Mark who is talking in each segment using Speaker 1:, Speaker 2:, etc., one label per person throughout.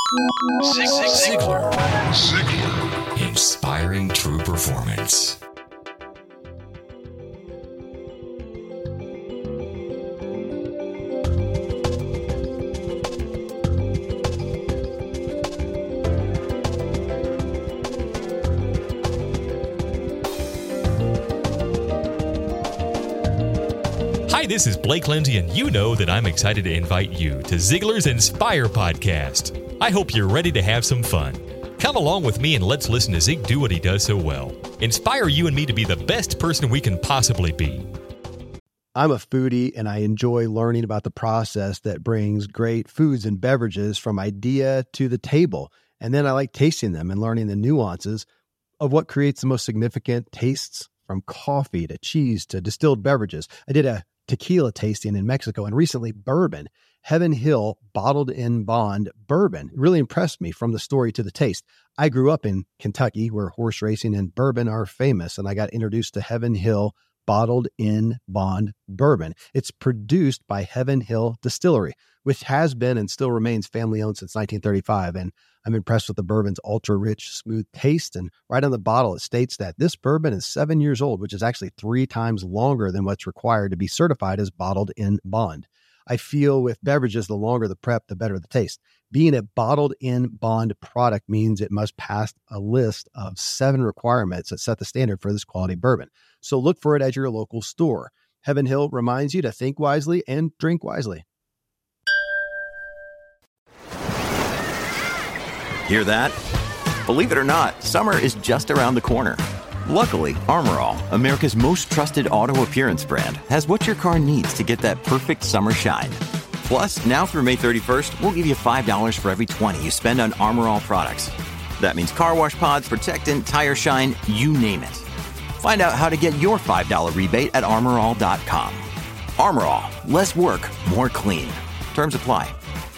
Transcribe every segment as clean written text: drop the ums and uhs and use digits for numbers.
Speaker 1: Ziglar. Inspiring true performance.
Speaker 2: Hi, this is Blake Lindsay, and you know that I'm excited to invite you to Ziglar's Inspire podcast. I hope you're ready to have some fun. Come along with me and let's listen to Zig do what he does so well. Inspire you and me to be the best person we can possibly be.
Speaker 3: I'm a foodie and I enjoy learning about the process that brings great foods and beverages from idea to the table. And then I like tasting them and learning the nuances of what creates the most significant tastes, from coffee to cheese to distilled beverages. I did a tequila tasting in Mexico and recently bourbon. Heaven Hill Bottled in Bond bourbon really impressed me from the story to the taste. I grew up in Kentucky where horse racing and bourbon are famous, and I got introduced to Heaven Hill Bottled in Bond bourbon. It's produced by Heaven Hill Distillery, which has been and still remains family-owned since 1935. And I'm impressed with the bourbon's ultra-rich, smooth taste. And right on the bottle, it states that this bourbon is 7 years old, which is actually 3 times longer than what's required to be certified as bottled in bond. I feel with beverages, the longer the prep, the better the taste. Being a bottled in bond product means it must pass a list of 7 requirements that set the standard for this quality bourbon. So look for it at your local store. Heaven Hill reminds you to think wisely and drink wisely.
Speaker 4: Hear that? Believe it or not, summer is just around the corner. Luckily, Armor All, America's most trusted auto appearance brand, has what your car needs to get that perfect summer shine. Plus, now through May 31st, we'll give you $5 for every $20 you spend on Armor All products. That means car wash pods, protectant, tire shine, you name it. Find out how to get your $5 rebate at armorall.com. Armor All, less work, more clean. Terms apply.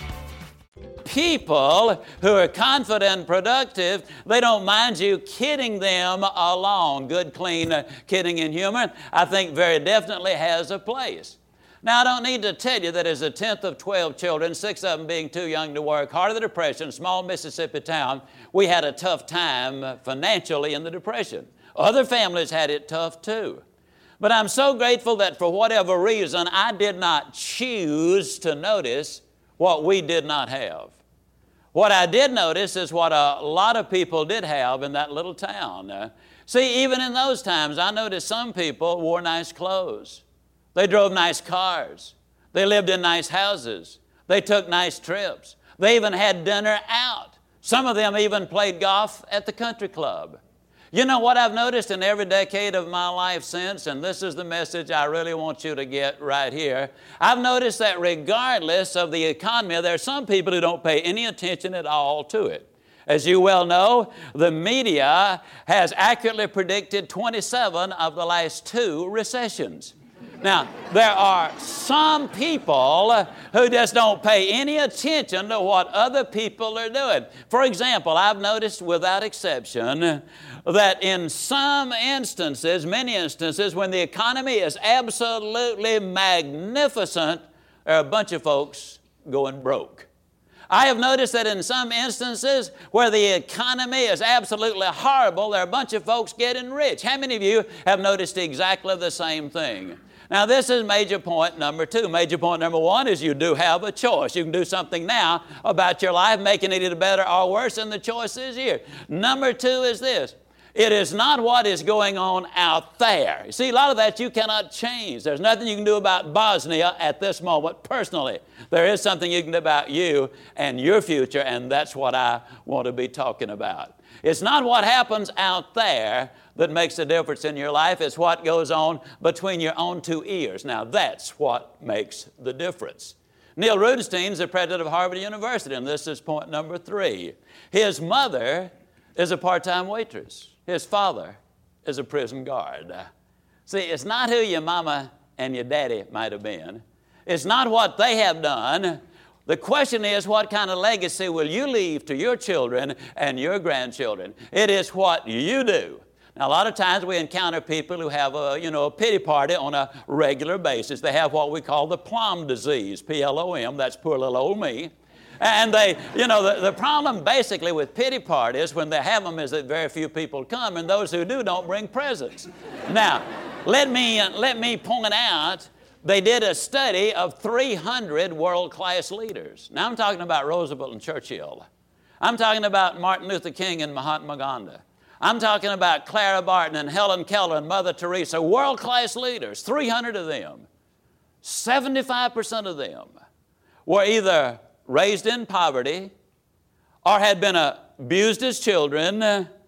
Speaker 5: People who are confident and productive, they don't mind you kidding them along. Good, clean kidding and humor, I think very definitely has a place. Now, I don't need to tell you that as a 10th of 12 children, 6 of them being too young to work, heart of the Depression, small Mississippi town, we had a tough time financially in the Depression. Other families had it tough too. But I'm so grateful that for whatever reason, I did not choose to notice what we did not have. What I did notice is what a lot of people did have in that little town. See, even in those times, I noticed some people wore nice clothes. They drove nice cars. They lived in nice houses. They took nice trips. They even had dinner out. Some of them even played golf at the country club. You know what I've noticed in every decade of my life since, and this is the message I really want you to get right here. I've noticed that regardless of the economy, there are some people who don't pay any attention at all to it. As you well know, the media has accurately predicted 27 of the last 2 recessions. Now, there are some people who just don't pay any attention to what other people are doing. For example, I've noticed without exception that in some instances, many instances, when the economy is absolutely magnificent, there are a bunch of folks going broke. I have noticed that in some instances where the economy is absolutely horrible, there are a bunch of folks getting rich. How many of you have noticed exactly the same thing? Now, this is major point number 2. Major point number 1 is you do have a choice. You can do something now about your life, making it either better or worse, and the choice is here. Number 2 is this. It is not what is going on out there. You see, a lot of that you cannot change. There's nothing you can do about Bosnia at this moment personally. There is something you can do about you and your future, and that's what I want to be talking about. It's not what happens out there that makes a difference in your life. It's what goes on between your own 2 ears. Now, that's what makes the difference. Neil Rudenstein's the president of Harvard University, and this is point number 3. His mother is a part-time waitress. His father is a prison guard. See, it's not who your mama and your daddy might have been. It's not what they have done. The question is, what kind of legacy will you leave to your children and your grandchildren? It is what you do. Now, a lot of times we encounter people who have a pity party on a regular basis. They have what we call the plum disease, P-L-O-M, that's poor little old me. And they, the problem basically with pity parties when they have them is that very few people come, and those who do don't bring presents. Now, let me point out, they did a study of 300 world-class leaders. Now, I'm talking about Roosevelt and Churchill. I'm talking about Martin Luther King and Mahatma Gandhi. I'm talking about Clara Barton and Helen Keller and Mother Teresa, world-class leaders, 300 of them. 75% of them were either raised in poverty or had been abused as children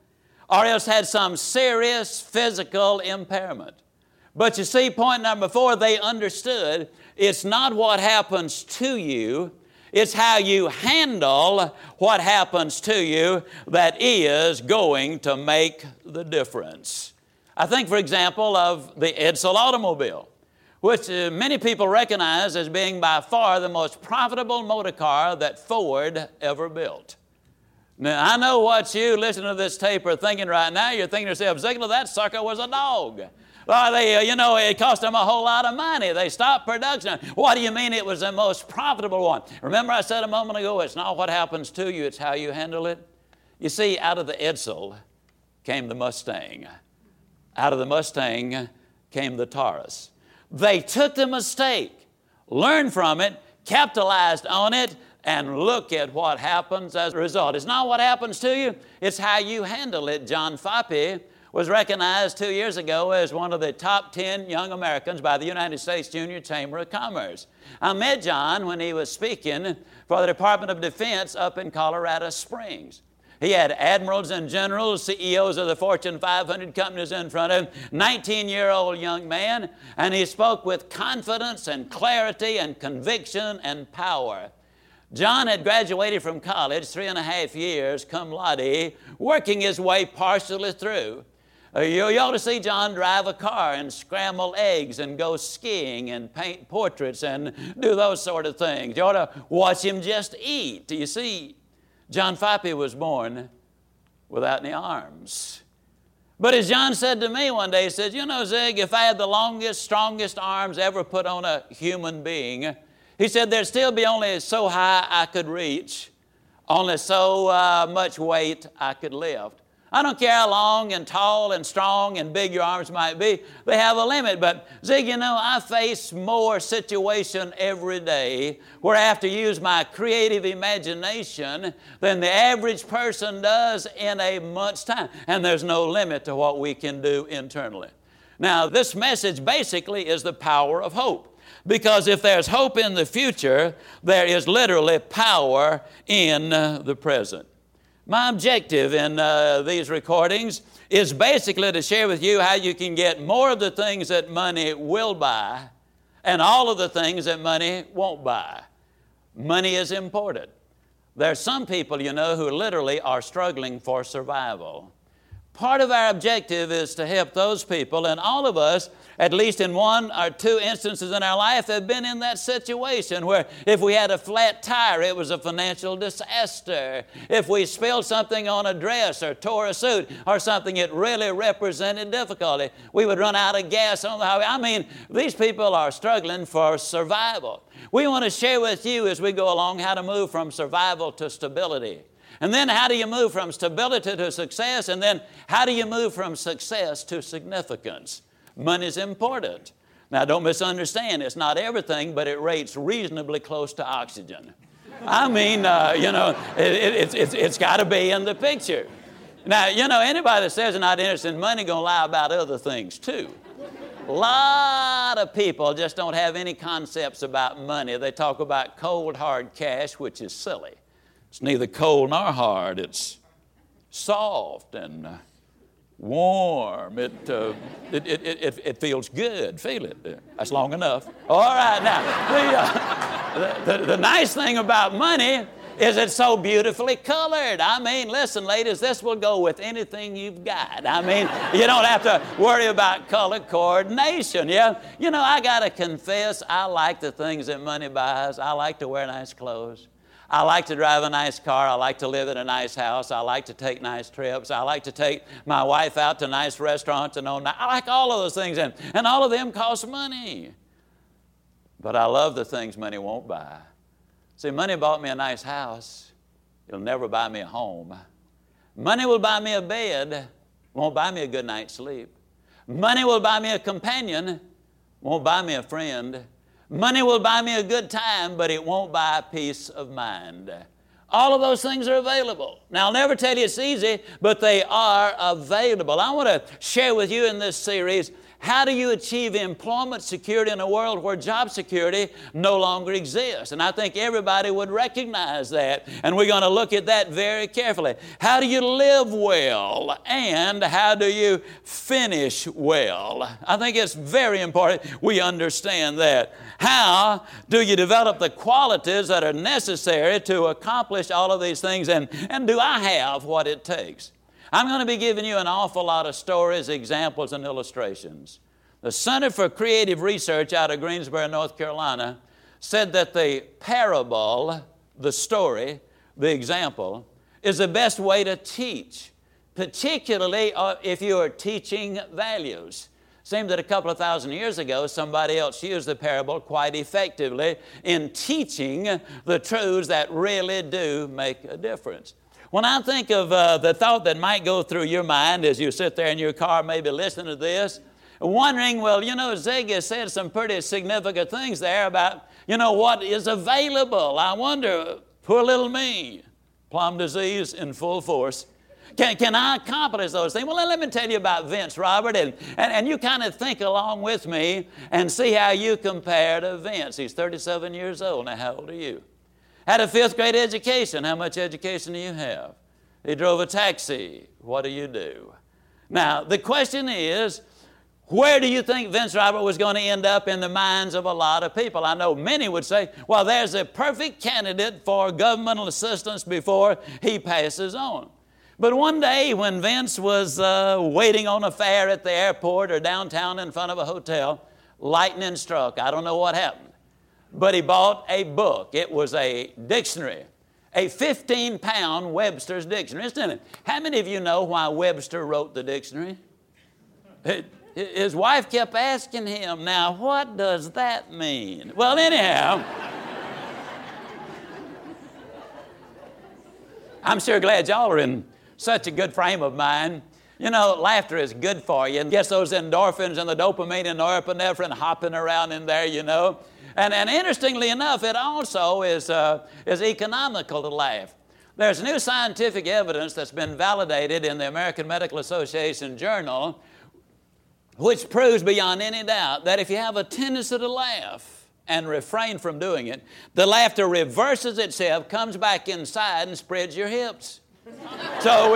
Speaker 5: or else had some serious physical impairment. But you see, point number 4, they understood it's not what happens to you, it's how you handle what happens to you that is going to make the difference. I think, for example, of the Edsel automobile, which many people recognize as being by far the most profitable motor car that Ford ever built. Now, I know what you listening to this tape are thinking right now. You're thinking to yourself, Ziegler, that sucker was a dog. Well, it cost them a whole lot of money. They stopped production. What do you mean it was the most profitable one? Remember I said a moment ago, it's not what happens to you, it's how you handle it. You see, out of the Edsel came the Mustang. Out of the Mustang came the Taurus. They took the mistake, learned from it, capitalized on it, and look at what happens as a result. It's not what happens to you, it's how you handle it. John Foppe was recognized 2 years ago as one of the top 10 young Americans by the United States Junior Chamber of Commerce. I met John when he was speaking for the Department of Defense up in Colorado Springs. He had admirals and generals, CEOs of the Fortune 500 companies in front of him, 19-year-old young man, and he spoke with confidence and clarity and conviction and power. John had graduated from college 3.5 years, cum laude, working his way partially through. You ought to see John drive a car and scramble eggs and go skiing and paint portraits and do those sort of things. You ought to watch him just eat. You see, John Foppe was born without any arms. But as John said to me one day, he said, Zig, if I had the longest, strongest arms ever put on a human being, he said, there'd still be only so high I could reach, only so much weight I could lift. I don't care how long and tall and strong and big your arms might be. They have a limit. But, Zig, I face more situation every day where I have to use my creative imagination than the average person does in a month's time. And there's no limit to what we can do internally. Now, this message basically is the power of hope. Because if there's hope in the future, there is literally power in the present. My objective in these recordings is basically to share with you how you can get more of the things that money will buy and all of the things that money won't buy. Money is important. There are some people, who literally are struggling for survival. Part of our objective is to help those people, and all of us, at least in one or two instances in our life, have been in that situation where if we had a flat tire, it was a financial disaster. If we spilled something on a dress or tore a suit or something, it really represented difficulty. We would run out of gas on the highway. These people are struggling for survival. We want to share with you as we go along how to move from survival to stability. And then how do you move from stability to success? And then how do you move from success to significance? Money's important. Now, don't misunderstand. It's not everything, but it rates reasonably close to oxygen. It's got to be in the picture. Now, anybody that says they're not interested in money going to lie about other things, too. A lot of people just don't have any concepts about money. They talk about cold, hard cash, which is silly. It's neither cold nor hard. It's soft and warm. It feels good. Feel it. That's long enough. All right, now, the nice thing about money is it's so beautifully colored. Listen, ladies, this will go with anything you've got. You don't have to worry about color coordination. Yeah, I got to confess, I like the things that money buys. I like to wear nice clothes. I like to drive a nice car. I like to live in a nice house. I like to take nice trips. I like to take my wife out to nice restaurants and all that. I like all of those things, and all of them cost money. But I love the things money won't buy. See, money bought me a nice house. It'll never buy me a home. Money will buy me a bed, won't buy me a good night's sleep. Money will buy me a companion, won't buy me a friend. Money will buy me a good time, but it won't buy peace of mind. All of those things are available. Now, I'll never tell you it's easy, but they are available. I want to share with you in this series, how do you achieve employment security in a world where job security no longer exists? And I think everybody would recognize that. And we're going to look at that very carefully. How do you live well? And how do you finish well? I think it's very important we understand that. How do you develop the qualities that are necessary to accomplish all of these things? And do I have what it takes? I'm going to be giving you an awful lot of stories, examples, and illustrations. The Center for Creative Research out of Greensboro, North Carolina, said that the parable, the story, the example, is the best way to teach, particularly if you are teaching values. Seems that a couple of thousand years ago, somebody else used the parable quite effectively in teaching the truths that really do make a difference. When I think of the thought that might go through your mind as you sit there in your car maybe listening to this, wondering, well, Zig has said some pretty significant things there about, what is available. I wonder, poor little me, plum disease in full force. Can I accomplish those things? Well, let me tell you about Vince Robert, and you kind of think along with me and see how you compare to Vince. He's 37 years old. Now, how old are you? Had a 5th grade education. How much education do you have? He drove a taxi. What do you do? Now, the question is, where do you think Vince Robert was going to end up in the minds of a lot of people? I know many would say, well, there's a perfect candidate for governmental assistance before he passes on. But one day when Vince was waiting on a fare at the airport or downtown in front of a hotel, lightning struck. I don't know what happened. But he bought a book. It was a dictionary, a 15-pound Webster's dictionary. Isn't it? How many of you know why Webster wrote the dictionary? His wife kept asking him, now what does that mean? Well, anyhow, I'm sure glad y'all are in such a good frame of mind. Laughter is good for you. And gets those endorphins and the dopamine and norepinephrine hopping around in there, And interestingly enough, it also is economical to laugh. There's new scientific evidence that's been validated in the American Medical Association Journal, which proves beyond any doubt that if you have a tendency to laugh and refrain from doing it, the laughter reverses itself, comes back inside, and spreads your hips. So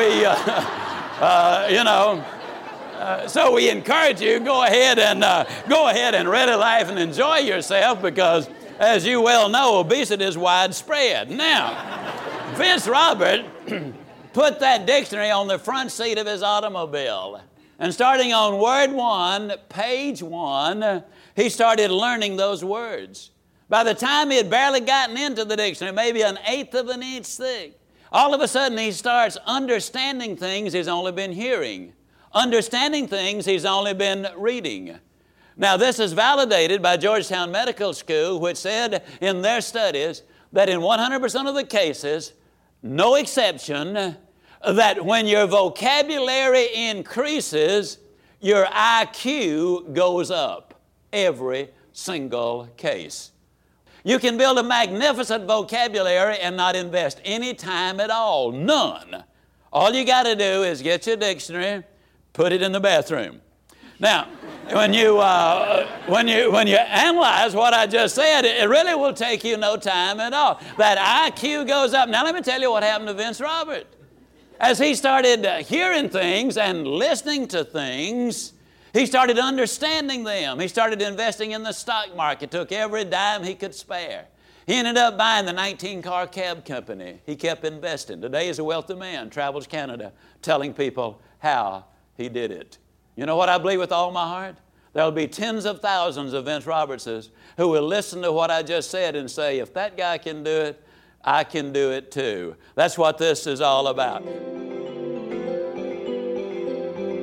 Speaker 5: so we encourage you, go ahead and really laugh and enjoy yourself because, as you well know, obesity is widespread. Now, Vince Robert put that dictionary on the front seat of his automobile. And starting on word 1, page 1, he started learning those words. By the time he had barely gotten into the dictionary, maybe 1/8 of an inch thick, all of a sudden he starts understanding things he's only been hearing. Understanding things he's only been reading. Now, this is validated by Georgetown Medical School, which said in their studies that in 100% of the cases, no exception, that when your vocabulary increases, your IQ goes up. Every single case. You can build a magnificent vocabulary and not invest any time at all. None. All you got to do is get your dictionary, put it in the bathroom. Now, when you analyze what I just said, it really will take you no time at all. That IQ goes up. Now, let me tell you what happened to Vince Robert. As he started hearing things and listening to things, he started understanding them. He started investing in the stock market, took every dime he could spare. He ended up buying the 19-car cab company. He kept investing. Today he's a wealthy man, travels Canada, telling people how he did it. You know what I believe with all my heart? There'll be tens of thousands of Vince Robertses who will listen to what I just said and say, if that guy can do it, I can do it too. That's what this is all about.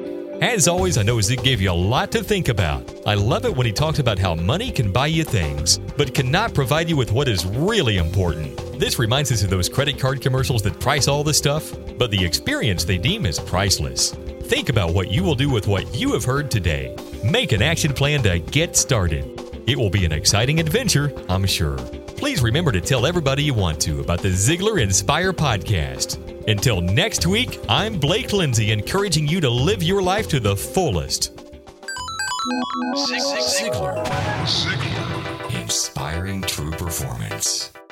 Speaker 2: As always, I know Zig gave you a lot to think about. I love it when he talks about how money can buy you things, but cannot provide you with what is really important. This reminds us of those credit card commercials that price all the stuff, but the experience they deem is priceless. Think about what you will do with what you have heard today. Make an action plan to get started. It will be an exciting adventure, I'm sure. Please remember to tell everybody you want to about the Ziglar Inspire podcast. Until next week, I'm Blake Lindsay, encouraging you to live your life to the fullest.
Speaker 1: Ziglar. Inspiring true performance.